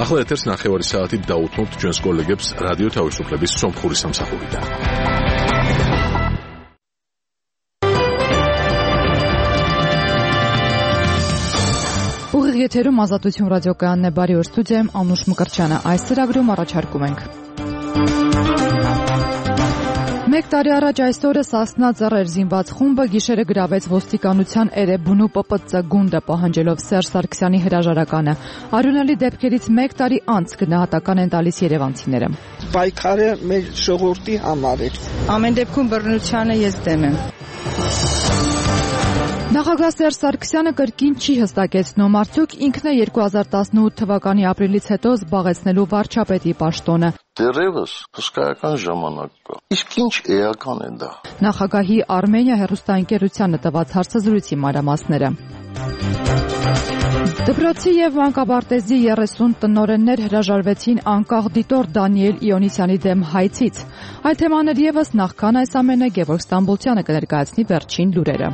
ახლა ეთერს ნახევარი საათით დაუთმობთ ჩვენს კოლეგებს რადიო თავისუფლების სომხური სამსახურიდან. Ուղիղ եթերում ազատություն ռադիոկայանն է, բարի օր, ստուդիայում Անուշ Մկրտչյանը, այս ծրագրում առաջարկում ենք. Մեկ տարի առաջ այս օրը Սասնա Ծռեր զինված խումբը գիշերը գրավեց ոստիկանության Էրեբունու ՊՊՑ գունդը, պահանջելով Սերժ Սարգսյանի հրաժարականը։ Արյունալի դեպքերից մեկ տարի անց գնահատական են տալիս երևանցիները։ Պայքարը մեր ժողովրդի համար էր։ Ամեն դեպքում բռնությանը ես դեմ եմ։ Նախագահ Սերժ Սարգսյանը կրկին չի հստակեցնում, արդյոք ինքն է 2018 թվականի ապրիլից հետո զբաղեցնելու վարչապետի պաշտոնը։ Դեռևս հսկայական ժամանակ կա։ Իսկ ինչ էական է դա։ Նախագահի Արմենիա հեռուստաընկերությանը տված հարցազրույցի մանրամասները։ Դպրոցի եւ մանկաբարտեզի 30 տնօրեններ հրաժարվեցին անկախ դիտոր Դանիել Իոնիսյանի դեմ հայցից։ Այդ թեմաներ եւս նախքան այս ամենը Գևորգ Ստամբոլցյանը կներկայացնի վերջին լուրերը։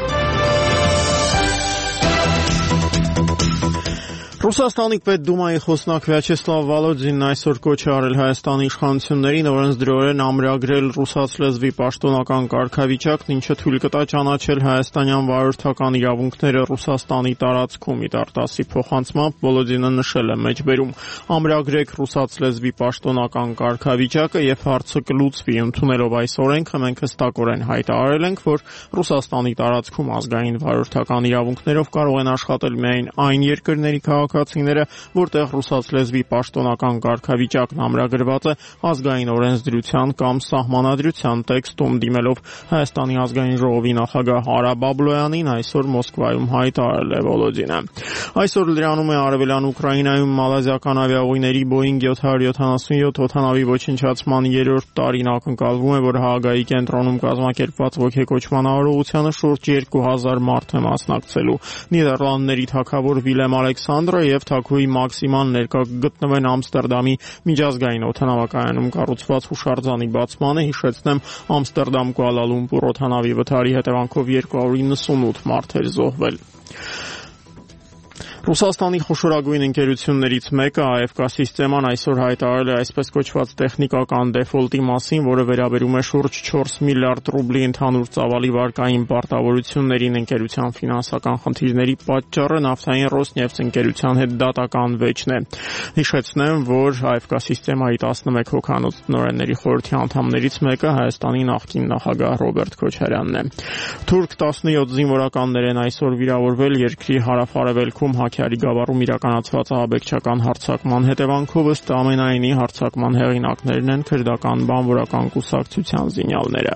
Ռուսաստանի պետդումայի խոսնակ Վյաչեսլավ Վոլոդինն այսօր կոչ է արել Հայաստանի իշխանություններին օրենսդրորեն ամրագրել ռուսաց լեզվի պաշտոնական կարգավիճակն, ինչը թույլ կտա ճանաչել հայաստանյան վարորդական իրավունքները Ռուսաստանի տարածքում։ Իտարտասի փոխանցմամբ Վոլոդինը նշել է մեջբերում. ամրագրեք ռուսաց լեզվի պաշտոնական կարգավիճակը եւ հարցը կլուծվի։ Ընդունելով այս օրենքը մենք հստակորեն հայտարարել ենք, որ Ռուսաստանի տարածքում ազգային վարորդական իրավունքներով կարող են աշխատել միայն այն երկրների քաղաքացիները, որտեղ ռուսաց լեզվի պաշտոնական կարգավիճակն ամրագրված է ազգային օրենսդրության կամ սահմանադրության տեքստում։ Դիմելով Հայաստանի ազգային ժողովի նախագահ Արա Բաբլոյանին այսօր Մոսկվայում հայտարարել է Վոլոդինը։ Այսօր լրանում է արևելյան Ուկրաինայում մալազիական ավիաուղիների Boeing 777 օդանավի ոչնչացման 3-րդ տարին ակնկալվում է, որ Հաագայի կենտրոնում կազմակերպված ոգեկոչման արարողությանը շուրջ 2000 մարդ է մասնակցելու։ Նիդերլանդների թագավոր Վիլեմ Ալեքսանդրը եւ թագուհի Մաքսիման ներկա գտնվեն Ամստերդամի միջազգային օդանավակայանում կառուցված հուշարձանի բացմանը։ Հիշեցնեմ, Ամստերդամ Կուալա Լումպուր օդանավի վթարի հետևանքով 298 մարդ էր զոհվել։ Ռուսաստանի խոշորագույն ընկերություններից մեկը ԱՖԿ Սիստեման այսօր հայտարարել է այսպես կոչված տեխնիկական դեֆոլտի մասին, որը վերաբերում է շուրջ 4 միլիարդ ռուբլի ընդհանուր ծավալի վարկային պարտավորություններին։ Ընկերության ֆինանսական խնդիրների պատճառը նավթային Ռոսնեֆթ ընկերության հետ դատական վեճն է։ Հիշեցնեմ, որ ԱՖԿ Սիստեմայի 11 հոգանոց տնօրենների խորհրդի անդամներից մեկը Հայաստանի նախկին նախագահ Ռոբերտ Քոչարյանն է։ Թուրք 17 զինվորականներ են այսօր վիրավորվել երկրի հարավ-արևելքում Հաքյարի գավառում իրականացված ահաբեկչական հարձակման հետևանքով, ըստ ամենայնի հարձակման հեղինակներն են քրդական բանվորական կուսակցության զինյալները։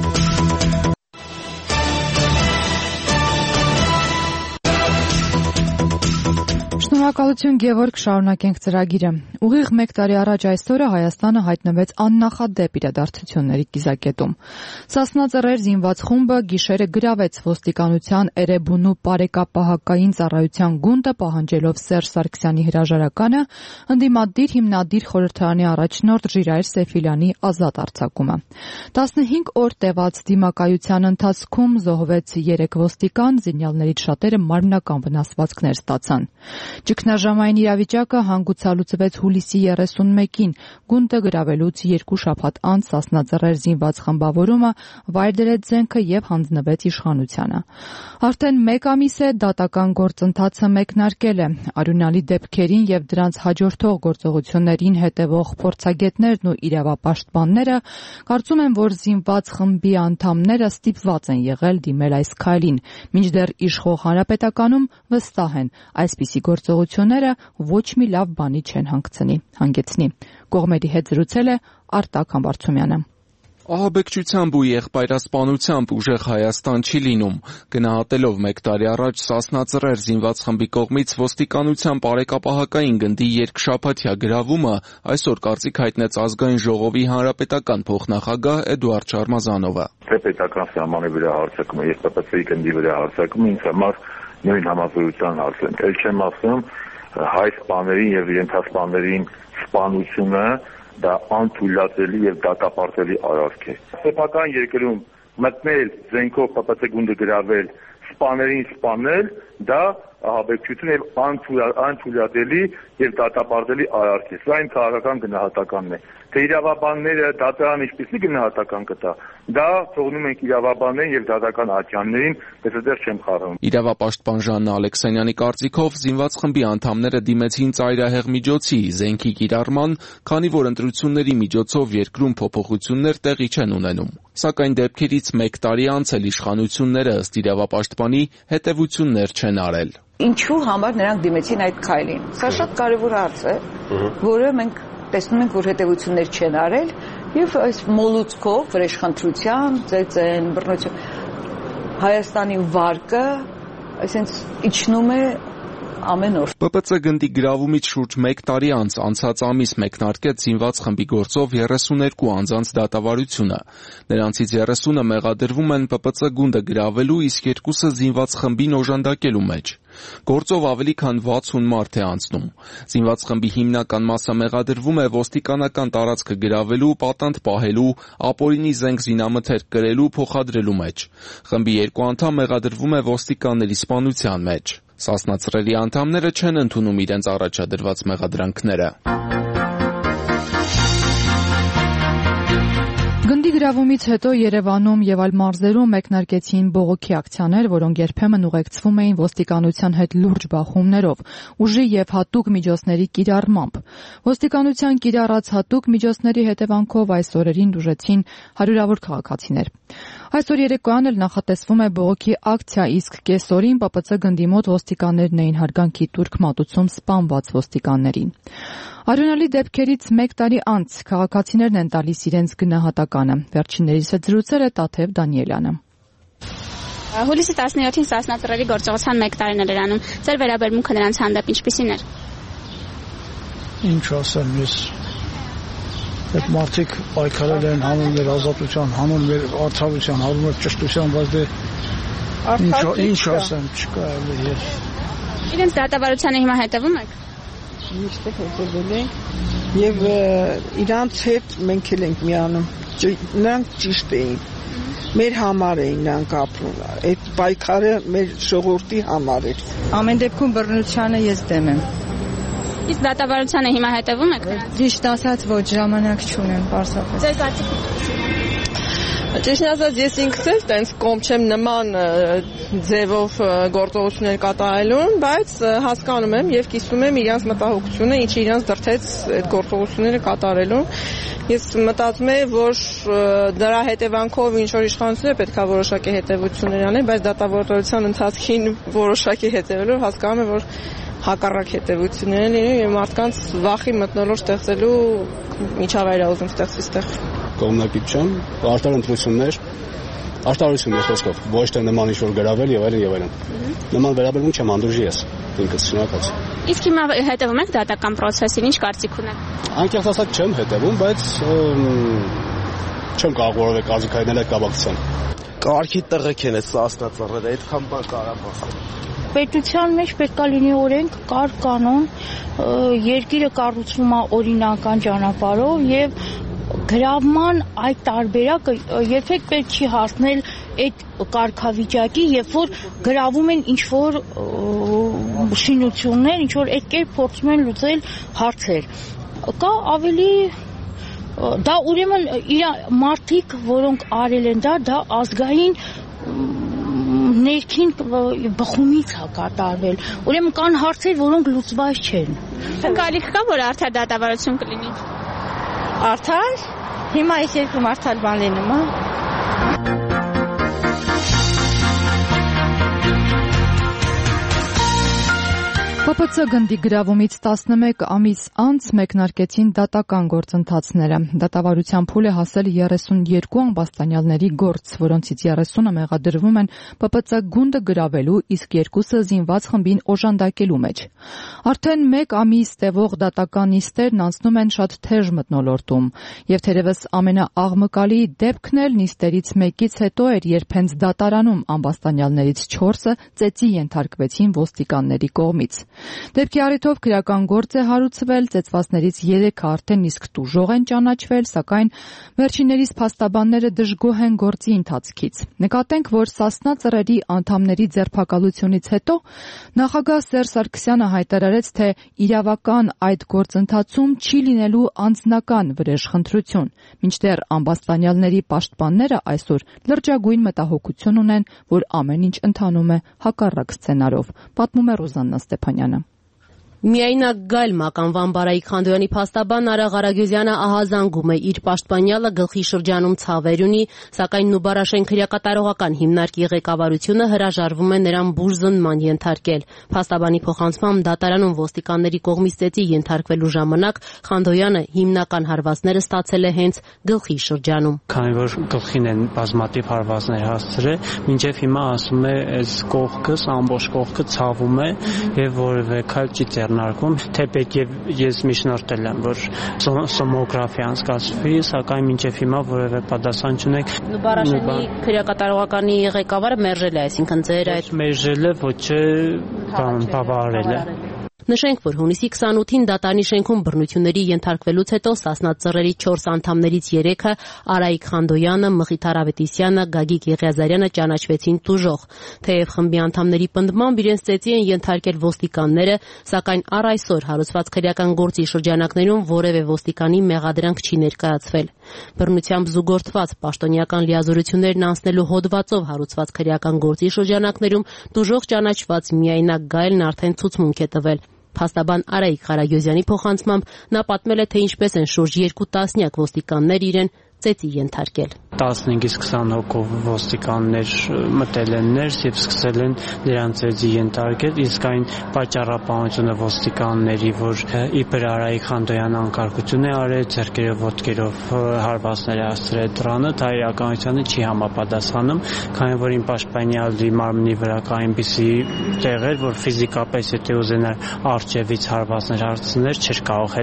Շնորհակալություն Գևորգ, շարունակենք ծրագիրը։ Ուղիղ մեկ տարի առաջ այս օրը Հայաստանը հայտնվեց աննախադեպ իրադարձությունների կիզակետում։ Սասնա Ծռեր զինված խումբը գիշերը գրավեց ոստիկանության Էրեբունու բարեկապահակային ծառայության գունդը, պահանջելով Սերժ Սարգսյանի հրաժարականը, ընդդիմադիր հիմնադիր խորհրդարանի առաջնորդ Ժիրայր Սեֆիլյանի ազատ արձակումը։ 15 օր տևած դիմակայության ընթացքում զոհվեց 3 ոստիկան, զինյալներից շատերը մարմնական վնասվածքներ ստացան։ Ճգնաժամային իրավիճակը հանգուցալուծվեց հուլիսի 31-ին, գունդը գրավելուց 2 շաբաթ անց Սասնա Ծռեր զինված խմբավորումը վայր դրեց զենքը եւ հանձնվեց իշխանությանը։ Արդեն 1 ամիս է դատական գործընթացը մեկնարկել է։ Արյունալի դեպքերին եւ դրանց հաջորդող գործողություններին հետևող փորձագետներն ու իրավապաշտպանները կարծում են, որ զինված խմբի անդամները ստիպված են եղել դիմել այս քայլին, մինչդեռ իշխող հանրապետականում վստահ են, այսպիսի գործողությունները ոչ մի լավ բանի չեն հանգեցնի։ Կողմերի հետ զրուցել է Արտակ Համբարձումյանը։ Ահաբեկչությամբ ու եղբայրասպանությամբ ուժեղ Հայաստան չի լինում։ Գնահատելով մեկ տարի առաջ Սասնա Ծռեր զինված խմբի կողմից ոստիկանության բարեկապահակային գնդի երկշաբաթյա գրավումը, այսօր կարծիք հայտնեց ազգային ժողովի հանրապետական փոխնախագահ Էդուարդ Շարմազանովը։ Պետական սահմանի վրա հարձակումը եւ ՊՊՑ-ի գնդի վրա հարձակումը ինձ համար նույն համազորության հարց են։ Էլ չեմ ասում հայ սպաներին եւ ենթասպաներին սպանությունը դա անթույլատրելի եւ դատապարտելի արարք է։ Սեփական երկրում մտնել զենքով ՊՊՑ գունդը գրավել, սպաներին սպանել, դա ահաբեկչություն եւ անթույլատելի եւ դատապարտելի արարք է։ Սա այն քաղաքական գնահատականն է։ Թե իրավաբանները դատարան ինչպիսի գնահատական կտա, դա թողնում ենք իրավաբաններին եւ դատական ատյաններին, ես դեռ չեմ խառնում։ Իրավապաշտպան Ժաննա Ալեքսանյանի կարծիքով զինված խմբի անդամները դիմեցին ծայրահեղ միջոցի, զենքի կիրառման, քանի որ ընտրությունների միջոցով երկրում փոփոխություններ տեղի չեն ունենում։ Սակայն դեպքերից 1 տարի անց էլ իշխանությունները ըստ իրավապաշտպանի հետևություններ չեն արել։ Ինչու համար նրանք դիմեցին այդ քայլին։ Սա շատ կարևոր հարց է, որը մենք տեսնում ենք, որ հետևություններ չեն արել եւ այս մոլուցքով վրեժխնդրության, ծեծեն, բռնություն Հայաստանի վարկը այսինքն իջնում է ամեն օր։ ՊՊՑ գնդի գրավումից շուրջ 1 տարի անց անցած ամիս մեկնարկեց զինված խմբի գործով 32 անձանց դատավարությունը։ Նրանցից 30-ը մեղադրվում են ՊՊՑ գունդը գրավելու, իսկ 2-ը զինված խմբին օժանդակելու մեջ։ Գործով ավելի քան 60 մարդ է անցնում։ Զինված խմբի հիմնական մասը մեղադրվում է ոստիկանական տարածքը գրավելու, պատանդ պահելու, ապօրինի զենք զինամթերք կրելու, փոխադրելու մեջ։ Խմբի 2 անդամ մեղադրվում է ոստիկանների սպանության մեջ։ Սասնա ծռերի անդամները չեն ընդունում իրենց առաջադրված մեղադրանքները։ Գնդի գրավումից հետո Երևանում եւ այլ մարզերում մեկնարկեցին բողոքի ակցիաներ, որոնք երբեմն ուղեկցվում էին ոստիկանության հետ լուրջ բախումներով, ուժի եւ հատուկ միջոցների կիրառմամբ։ Ոստիկանության կիրառած հատուկ միջոցների հետևանքով այս օրերին դժեցին հարյուրավոր քաղաքացիներ։ Այսօր երեկոյան էլ նախատեսվում է բողոքի ակցիա, իսկ կեսօրին ՊՊՑ գնդի մոտ ոստիկաններն էին հարգանքի տուրք մատուցում սպանված ոստիկաններին։ Արյունալի դեպքերից 1 տարի անց քաղաքացիներն են տալիս իրենց գնահատականը։ Վերջիններիս հետ զրուցել է Տաթև Դանիելյանը։ Հուլիսի 17-ին Սասնա ծռերի գործողության 1 տարին էր անում։ Ձեր վերաբերմունքը նրանց հանդեպ ինչպիսին էր։ Ինչ ասեմ, ես այդ մարդիկ պայքարել են հանուն մեր ազատության, հանուն մեր արդարության, հանուն մեր ճշտության, բայց դե ինչ ասեմ, չկա էլ։ Իրենց դատավարությանը հիմա հետևում եք։ Միշտ հետևել ենք եւ իրանց հետ մենք էլ ենք միանում։ Նրանք ճիշտ էին։ Մեր համար էին նրանք ապրում։ Այդ պայքարը մեր ժողովրդի համար էր։ Ամեն դեպքում բռնությանը ես դեմ եմ։ Իսկ դատավարությանը հիմա հետևում եք։ Ճիշտ ասած ոչ, ժամանակ չունեմ, պարզապես։ Ձեր կարծիքով։ Ճիշտ ասած, ես ինքս էլ տենց կողմ չեմ նման ձևով գործողություններ կատարելուն, բայց հասկանում եմ եւ կիսում եմ իրանց մտահոգությունը, ինչը իրանց դրդեց այդ գործողությունները կատարելուն։ Ես մտածում եմ, որ դրա հետևանքով ինչ որ իշխանությունները պետք է որոշակի հետևություններ անեն, բայց դատավարության ընթացքին որոշակի հետևելով հասկանում եմ, որ հակառակ հետևություններ են լինում եւ մարդկանց վախի մթնոլորտ ստեղծելու միջավայր է ուզում ստեղծի ստեղ։ Կողմնակից չեմ, արտար ընտրություններ, արտարություններ խոսքով, ոչ թե նման ինչ-որ գրավել եւ այլն։ Նման վերաբերվում չեմ անդուրժի ես, ինքս շնորհակալ։ Իսկ հիմա հետևում եք դատական process-ին, ինչ կարծիք ունեք։ Անկեղծ ասած չեմ հետևում, բայց չեմ կարող որևէ կարծիք հայտնել այդ կապակցությամբ։ Կարգի տղեկ են այս Սասնա ծռերը, այդքան բան կարամ ասել։ Պետության մեջ պետք է լինի օրենք, կար կանոն, երկիրը կառուցվում է օրինական ճանապարհով եւ գրավման այդ տարբերակը երբեք պետք չի հասնել այդ կարգավիճակի, երբ որ գրավում են ինչ-որ շինություններ, ինչ-որ այդ կերպ փորձում են լուծել հարցեր։ Կա ավելի դա ուրեմն մարդիկ, որոնք արել են դա ազգային ներքին բխումից է կատարվել։ Ուրեմն կան հարցեր, որոնք լուծված չեն։ Կարիք կա, որ արդար դատավարություն կլինի։ Արդար։ Հիմա այս երկրում արդար բան լինում է։ ՊՊՑ գնդի գրավումից 11 ամիս անց մեկնարկեցին դատական գործընթացները։ Դատավարության փուլ է հասել 32 ամբաստանյալների գործ, որոնցից 30-ը մեղադրվում են ՊՊՑ գունդը գրավելու, իսկ 2-ը զինված խմբին օժանդակելու մեջ։ Արդեն 1 ամիս տևող դատական նիստերն անցնում են շատ թեժ մթնոլորտում, եւ թերևս ամենաաղմկալի դեպքն էլ նիստերից մեկից հետո էր, երբ հենց դատարանում ամբաստանյալներից 4-ը ծեծի ենթարկվեցին ոստիկանների կողմից։ Դեպքի առիթով քրեական գործ է հարուցվել, ծեծվածներից 3-ը արդեն իսկ տուժող են ճանաչվել, սակայն վերջիններիս փաստաբանները դժգոհ են գործի ընթացքից։ Նկատենք, որ Սասնա ծռերի անդամների ձերբակալությունից հետո նախագահ Սերժ Սարգսյանը հայտարարեց, թե իրավական այդ գործընթացում չի լինելու անձնական վրեժխնդրություն, մինչդեռ ամբաստանյալների պաշտպանները այսօր լրջագույն մտահոգություն ունեն, որ ամեն ինչ ընթանում է հակառակ սցենարով, պատմում է Ռոզաննա Ստեփանյանը։ Միայնակ Գայլ մականվան Բարայիկ Խանդոյանի փաստաբան Արա Ղարագյուզյանը ահազանգում է իր պաշտպանյալը գլխի շրջանում ցավեր ունի, սակայն Նուբարաշեն քրեակատարողական հիմնարկի ղեկավարությունը հրաժարվում է նրան բուժզնման ենթարկել։ Փաստաբանի փոխանցմամբ դատարանում ոստիկանների կողմից ծեծի ենթարկվելու ժամանակ Խանդոյանը հիմնական հարվածները ստացել է հենց գլխի շրջանում։ Քանի որ գլխին են բազմատիվ հարվածներ հասցրել, մինչև հիմա ասում է այս կողքս, ամբողջ կողքը ցավում է եւ որևէ քայլ չի ձեռնարկվում, թեպետ ես միջնորդել եմ, որ սոմոգրաֆիա անցկացվի, սակայն մինչև հիմա որևէ պատասխան չունենք։ Նուբարաշենի քրեակատարողականի ղեկավարը մերժել է, այսինքն ձեր այդ մերժել է, ոչ է բավարարել է։ Նշենք, որ հունիսի 28-ին դատարանի շենքում բռնությունների ենթարկվելուց հետո Սասնա ծռերի 4 անդամներից 3-ը Արայիկ Խանդոյանը, Մխիթար Ավետիսյանը, Գագիկ Եղիազարյանը ճանաչվեցին տուժող։ Թեև խմբի անդամների պնդմամբ իրենց ծեծի են ենթարկել ոստիկանները, սակայն առ այսօր հարուցված քրեական գործի շրջանակներում որևէ ոստիկանի մեղադրանք չի ներկայացվել։ Բռնությամբ զուգորդված պաշտոնյական լիազորություններն անցնելու հոդվածով հարուցված քրեական գործի շրջանակներում տուժող ճանաչված միայնակ Գայլն արդեն ցուցմունք է տվել։ Փաստաբան Արայիկ Ղարագյուզյանի փոխանցմամբ նա պատմել է, թե ինչպես են շուրջ 2 տասնյակ ոստիկաններ իրեն ծեծի ենթարկել։ 15-ից 20 հոգով ոստիկաններ մտել են ներս եւ սկսել են նրանց ծեծի ենթարկել, իսկ այն պատճառապանությունը ոստիկանների, որ իբր Արայիկ Խանդոյանը անկարգություն է արել, ձեռքերով ոտքերով հարվածներ է հասցրել դրանը, դա իրականությանը չի համապատասխանում, քանի որ իմ պաշտպանյալի մարմնի վրա կա այնպիսի տեղեր, որ ֆիզիկապես եթե ուզենար արջևից հարվածներ հասցնել, չէր կարող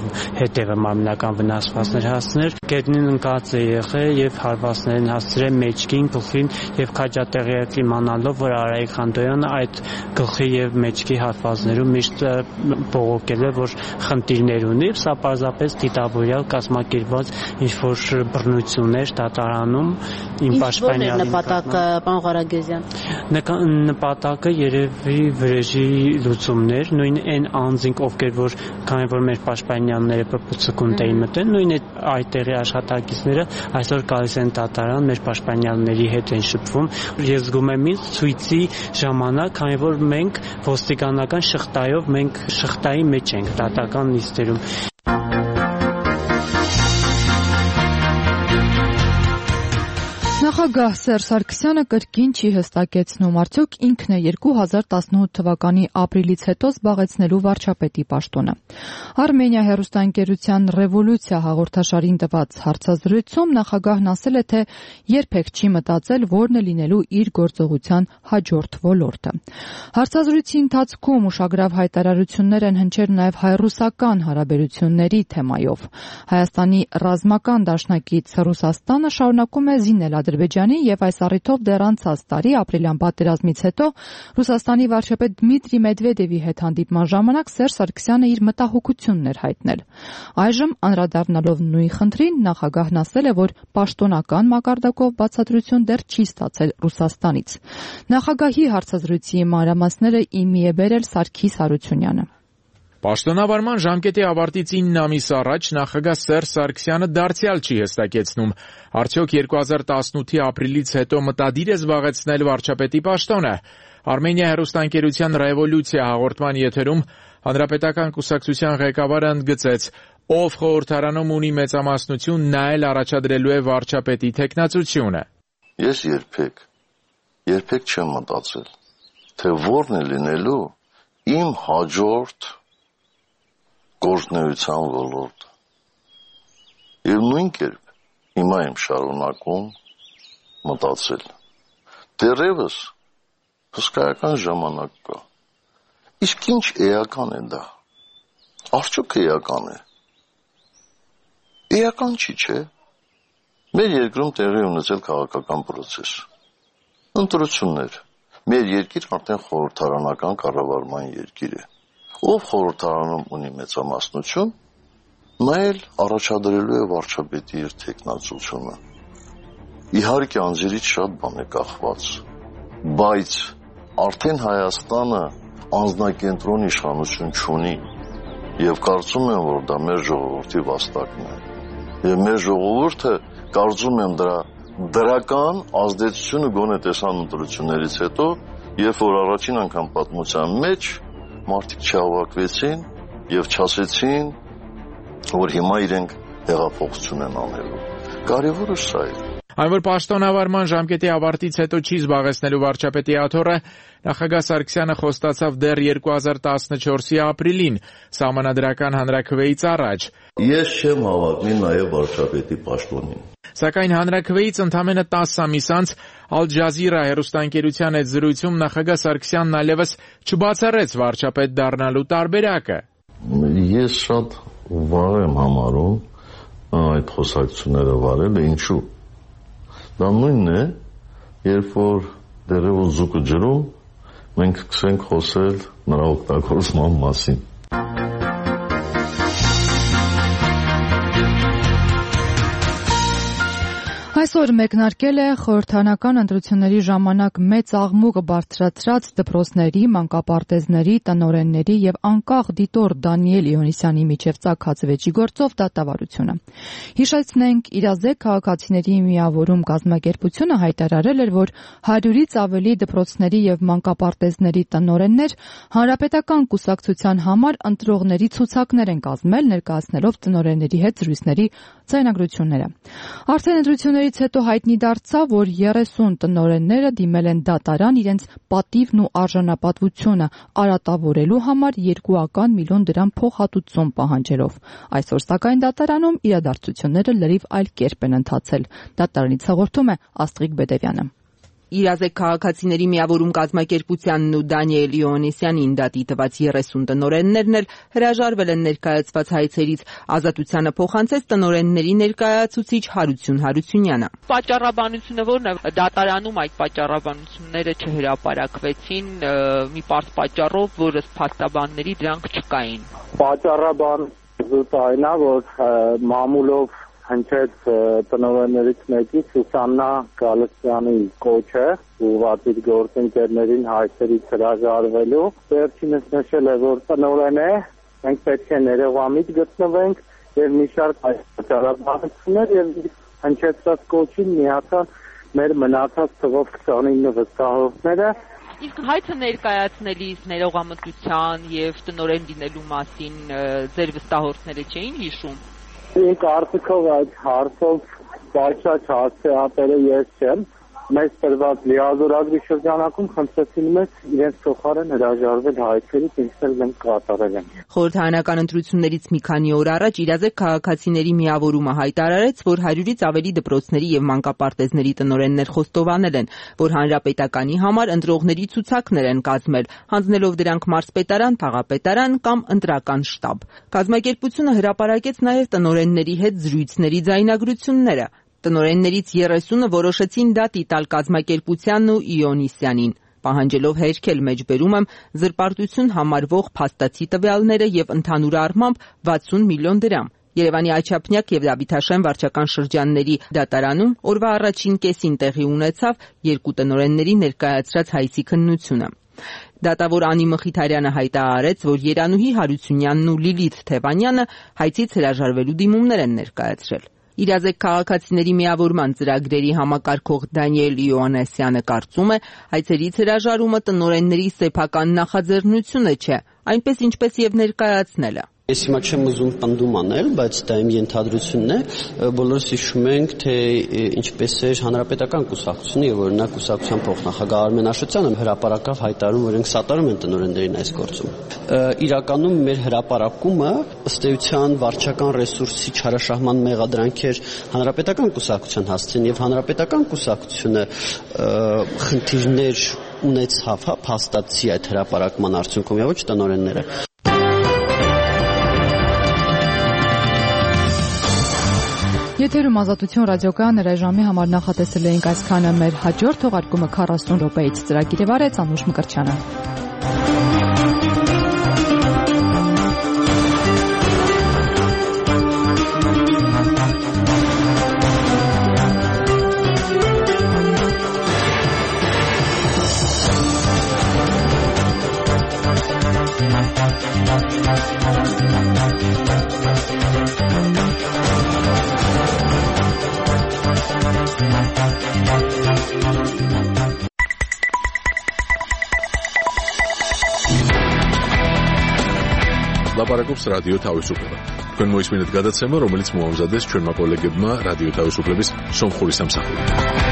հետևը մարմնական վնասվածքներ հասցնել, գետնին ընկած է եղել եւ հարվածներ են հասցրել մեջքին, գլխին եւ քաջատեղյակ իմանալով, որ Արայիկ Խանդոյանը այդ գլխի եւ մեջքի հատվածներում միշտ բողոքել է, որ խնդիրներ ունի, սա պարզապես դիտավորյալ կազմակերպված ինչ-որ բռնություններ դատարանում իմ պաշտպանյալի նպատակը, պարոն Ղարագյուզյան։ Նպատակը երևի վրեժի լուծումներ, նույն այն անձինք, ովքեր որ քանի որ մեր պաշտպանյանները պպցկունտ էին մտել, նույն այդ տեղի աշխատակիցները այսօր գալիս են դատարան, մեր պաշտպանյանների հետ են շփվում։ Ես զգում եմ ինձ ցույցի ժամանակ, քանի որ մենք ոստիկանական շղթայով մենք շղթայի մեջ ենք դատական նիստերում։ Նախագահ Սերժ Սարգսյանը կրկին չի հստակեցնում, արդյոք ինքն է 2018 թվականի ապրիլից հետո զբաղեցնելու վարչապետի պաշտոնը։ Արմենիա հեռուստաընկերության Ռևոլյուցիա հաղորդաշարին տված հարցազրույցում նախագահն ասել է, թե երբեք չի մտածել, որն է լինելու իր գործողության հաջորդ ոլորտը։ Հարցազրույցի ընթացքում ուշագրավ հայտարարություններ են հնչել նաև հայ-ռուսական հարաբերությունների թեմայով։ Հայաստանի ռազմական դաշնակից Ռուսաստանը շարունակում է զինել Ադրբեջանի եւ այս առիթով դեռ անցած տարի ապրիլյան պատերազմից հետո Ռուսաստանի վարչապետ Դմիտրի Մեդվեդևի հետ հանդիպման ժամանակ Սերժ Սարգսյանը իր մտահոգությունն էր հայտնել։ Այժմ անդրադառնալով նույն խնդրին նախագահն ասել է, որ պաշտոնական մակարդակով բացատրություն դեռ չի ստացել Ռուսաստանից։ Նախագահի հարցազրույցի մանրամասները իմի է բերել Սարգիս Հարությունյանը։ Պաշտոնավարման ժամկետի ավարտից 9 ամիս առաջ նախագահ Սերժ Սարգսյանը դարձյալ չի հստակեցնում, արդյոք 2018-ի ապրիլից հետո մտադիր է զբաղեցնել վարչապետի պաշտոնը։ Արմենիա հեռուստաընկերության Ռևոլյուցիա հաղորդման եթերում Հանրապետական կուսակցության ղեկավարը ընդգծեց, ով խորհրդարանում ունի մեծամասնություն, նա էլ առաջադրելու է վարչապետի թեկնածությունը։ Ես երբեք չեմ մտածել, թե որն է լինելու իմ հաջորդ գործունեության ոլորտը։ Եվ նույն կերպ հիմա եմ շարունակում մտածել։ Դեռևս հսկայական ժամանակ կա։ Իսկ ինչ էական է դա։ Արդյոք էական է։ Էական չի, չէ։ Մեր երկրում տեղի ունեցել քաղաքական պրոցես։ Ընտրություններ։ Մեր երկիր արդեն խորհրդարանական կառավարման երկիր է։ ով խորհրդարանում ունի մեծամասնություն, նա էլ առաջադրելու է վարչապետի իր թեկնածությունը։ Իհարկե անձերից շատ բան է կախված, բայց արդեն Հայաստանը անձնակենտրոն իշխանություն չունի եւ կարծում եմ, որ դա մեր ժողովրդի վաստակն է։ Եվ մեր ժողովուրդը կարծում եմ դրա դրական ազդեցությունը գոնե տեսան ընտրություններից հետո, երբ որ առաջին անգամ պատմության մեջ մարդիկ չհավաքվեցին եւ չասեցին, որ հիմա իրենք հեղափոխություն են անելու։ Կարևորը սա է։ Այն որ պաշտոնավարման ժամկետի ավարտից հետո չի զբաղեցնելու վարչապետի աթոռը, նախագահ Սարգսյանը խոստացավ դեռ 2014-ի ապրիլին, սահմանադրական հանրաքվեից առաջ։ Ես չեմ հավակնի նաև վարչապետի պաշտոնին։ Սակայն հանրաքվեից ընդամենը 10 ամիս անց Ալ Ջազիրա հեռուստաընկերության հետ զրույցում նախագահ Սարգսյանն այլևս չբացառեց վարչապետ դառնալու տարբերակը։ Ես շատ վաղ եմ համարում այդ խոսակցությունները վարելը, ինչու։ Դա նույնն է, երբ որ դերևս զուգը ջրում, մենք սկսենք խոսել նրա օգտագործման մասին։ Այսօր մեկնարկել է խորհրդարանական ընտրությունների ժամանակ մեծ աղմուկ բարձրացրած դպրոցների, մանկապարտեզների, տնօրենների եւ անկախ դիտոր Դանիել Իոնիսյանի միջև ծագած վեճի գործով դատավարությունը։ Հիշեցնենք, իրազեկ քաղաքացիների միավորում կազմակերպությունը հայտարարել էր, որ 100-ից ավելի դպրոցների եւ մանկապարտեզների տնօրեններ հանրապետական կուսակցության համար ընտրողների ցուցակներ են կազմել, ներկայացնելով տնօրենների հետ զրույցների ձայնագրությունները։ Արդեն ընտրությունների հետո հայտնի դարձավ, որ 30 տնօրենները դիմել են դատարան իրենց պատիվն ու արժանապատվությունը արատավորելու համար 2 միլիոն դրամ փոխհատուցում պահանջելով։ Այսօր սակայն դատարանում իրադարձությունները լրիվ այլ կերպ են ընթացել։ Դատարանից հաղորդում է Աստղիկ Բեդևյանը։ Իրազեկ քաղաքացիների միավորում կազմակերպությանն ու Դանիել Իոնիսյանին դատի տված 30 տնօրեններն էլ հրաժարվել են ներկայացված հայցերից։ Ազատությանը փոխանցեց տնօրենների ներկայացուցիչ Հարություն Հարությունյանը։ Պատճառաբանությունը որն է, դատարանում այդ պատճառաբանությունները չհրապարակվեցին մի պարզ պատճառով, որ ըստ փաստաբանների դրանք չկային։ Պատճառաբան զուտ այն է, որ մամուլով հնչեց տնօրեններից մեկի Սուսաննա Գալստյանի կոչը ուղղված իր գործընկերներին հայցերից հրաժարվելու։ Վերջինս նշել է, որ տնօրեն է, մենք պետք է ներողամիտ գտնվենք եւ մի շարք պատճառաբանություններ եւ հնչեցած կոչին միացան մեր մնացած թվով 29 վստահողները։ Իսկ հայցը ներկայացնելիս ներողամտության եւ տնօրեն լինելու մասին ձեր վստահորդները չէին հիշում։ Իմ կարծիքով այդ հարցով պատշաճ հասցեատերը ես չեմ։ Մեզ տրված լիազորագրի շրջանակում խնդրեցին մեզ իրենց փոխարեն հրաժարվել հայցերից, ինչպես մենք կատարել ենք։ Խորհրդարանական ընտրություններից մի քանի օր առաջ իրազեկ քաղաքացիների միավորումը հայտարարեց, որ 100-ից ավելի դպրոցների եւ մանկապարտեզների տնօրեններ խոստովանել են, որ հանրապետականի համար ընտրողների ցուցակներ են կազմել, հանձնելով դրանք մարզպետարան, քաղաքապետարան կամ ընտրական շտաբ։ Կազմակերպությունը հրապարակեց նաեւ տնօրենների հետ զրույցների ձայնագրությունները։ Տնօրեններից 30-ը որոշեցին դատի տալ կազմակերպությանն ու Իոնիսյանին, պահանջելով հերքել մեջբերում զրպարտություն համարվող փաստացի տվյալները եւ ընդհանուր առմամբ 60 միլիոն դրամ։ Երևանի Աչափնյակ եւ Դավիթաշեն վարչական շրջանների դատարանում օրվա առաջին կեսին տեղի ունեցավ երկու տնօրենների ներկայացրած հայցի քննությունը։ Դատավոր Անի Մխիթարյանը հայտարարեց, որ Երանուհի Հարությունյանն ու Լիլիթ Թևանյանը հայցից հրաժարվելու դիմումներ են ներկայացրել։ Իրազեկ քաղաքացիների միավորման ծրագրերի համակարգող Դանիել Իոնիսյանը կարծում է, հայցերից հրաժարումը տնօրենների սեփական նախաձեռնությունը չէ, այնպես ինչպես եւ ներկայացնելը։ Ես հիմա չեմ ուզում պնդում անել, բայց դա իմ ենթադրությունն է, բոլորս հիշում ենք, թե ինչպես էր հանրապետական կուսակցությունը եւ օրինակ կուսակցության փոխնախագահ Արմեն Աշոտյանը հրապարակավ հայտարարում, որ ենք սատարում են տնօրեններին այս գործում։ Իրականում մեր հրապարակումը ըստ էության վարչական ռեսուրսի չարաշահման մեղադրանք էր հանրապետական կուսակցության հասցրին եւ հանրապետական կուսակցությունը խնդիրներ ունեցավ, փաստացի այդ հրապարակման արդյունքում եւ ոչ տնօրենները։ Եթերում Ազատություն ռադիոկայանն այժմի համար նախատեսել էինք այսքանը, մեր հաջորդ թողարկումը 40 րոպեից ծրագիրը վարեց Անուշ Մկրտչյանը։ ლაპარაკობს რადიო თავისუფლება. თქვენ მოისმინეთ გადაცემა, რომელიც მოამზადეს ჩვენმა კოლეგებმა რადიო თავისუფლების სომხური სამსახური.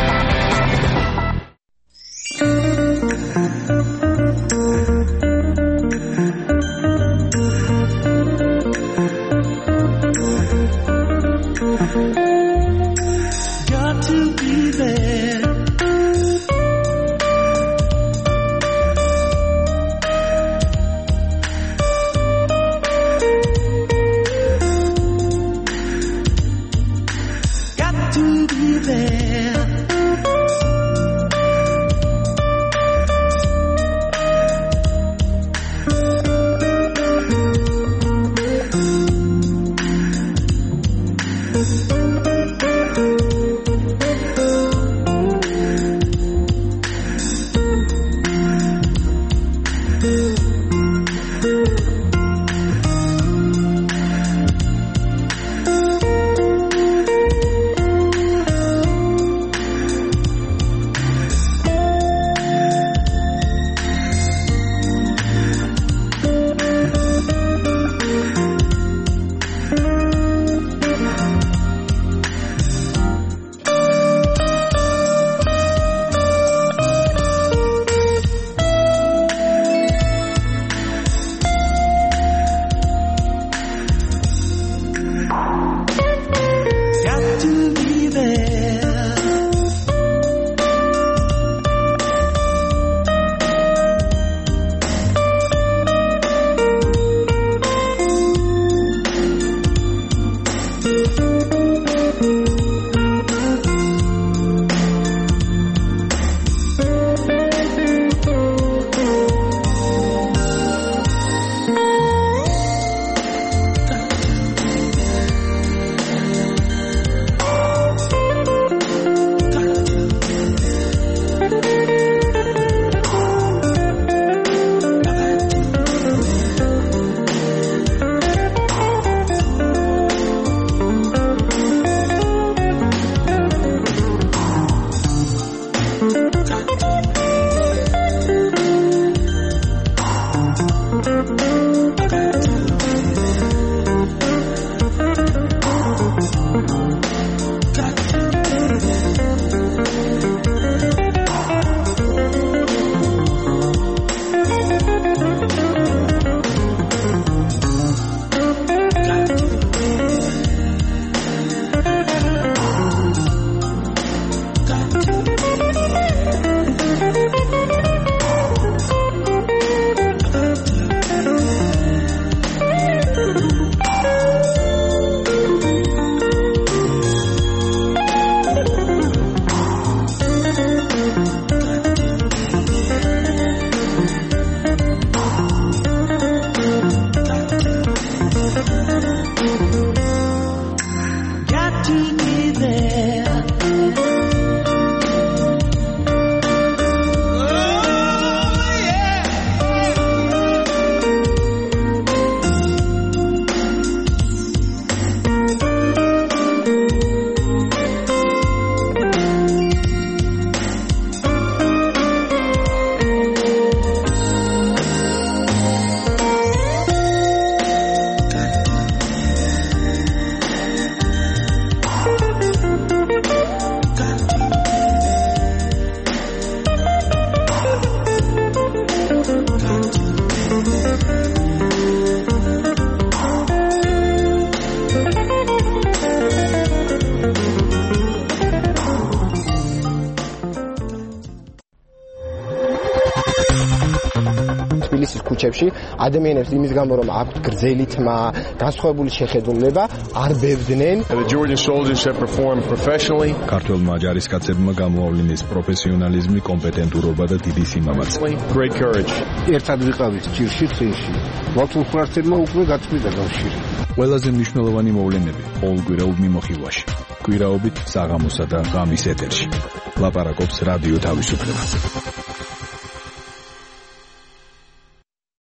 თბილისის ქუჩებში ადამიანებს იმის გამო რომ აქვთ გრძელი თმა, განსხვავებული შეხედულება, არ ბევდნენ. The Georgian soldiers have performed professionally. ქართველმა ჯარისკაცებმა გამოავლინეს პროფესიონალიზმი, კომპეტენტურობა და დიდი სიმამაცე. Great courage. ერთად ვიყავით ჭირში წინში. მათულხმარცებმა უკვე გაწყვიტა კავშირი. ყველაზე მნიშვნელოვანი მოვლენები ყოველკვირეულ მიმოხილვაში. კვირაობით საღამოსა და ღამის ეთერში. ლაპარაკობს რადიო თავისუფლება.